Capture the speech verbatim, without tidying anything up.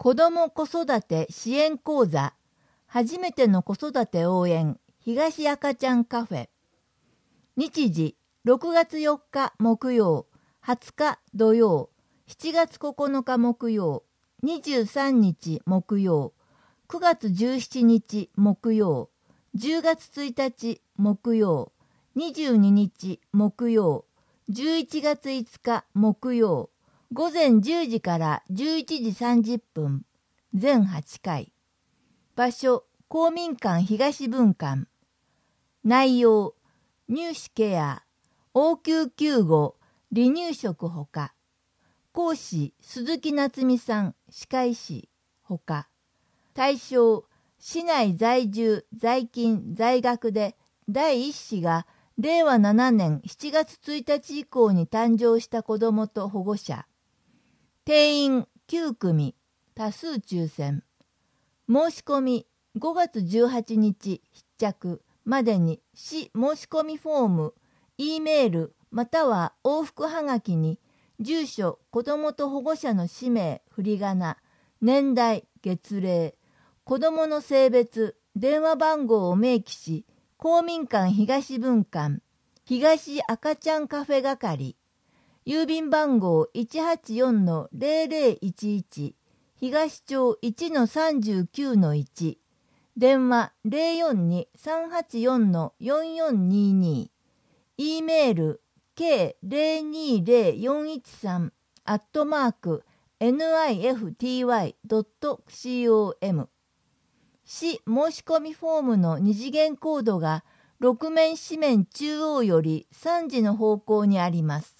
子ども子育て支援講座、初めての子育て応援、東赤ちゃんカフェ。日時、ろくがつよっか木曜、はつか土曜、しちがつここのか木曜、にじゅうさんにち木曜、くがつじゅうしちにち木曜、じゅうがつついたち木曜、にじゅうににち木曜、じゅういちがついつか木曜、ごぜんじゅうじからじゅういちじさんじゅっぷん、全はちかい。場所、公民館東分館。内容、乳歯ケア、応急救護、離乳食ほか。講師、鈴木夏美さん、歯科医師ほか。対象、市内在住、在勤、在学で、第一子がれいわななねんしちがつついたち以降に誕生した子どもと保護者。定員きゅうくみ、多数抽選。申し込みごがつじゅうはちにち必着までに市申し込みフォーム、E メールまたは往復はがきに住所、子どもと保護者の氏名、振り仮名、年代、月齢、子どもの性別、電話番号を明記し、公民館東分館、東赤ちゃんカフェ係、郵便番号 いちはちよんのぜろぜろいちいち、東町 いちのさんじゅうきゅうのいち、電話 ぜろよんに さんはちよんのよんよんにに、E メール ケーぜろにぜろよんいちさん アットマーク ニフトゥ ドット コム。市申し込みフォームの二次元コードがろく面紙面中央よりさんじの方向にあります。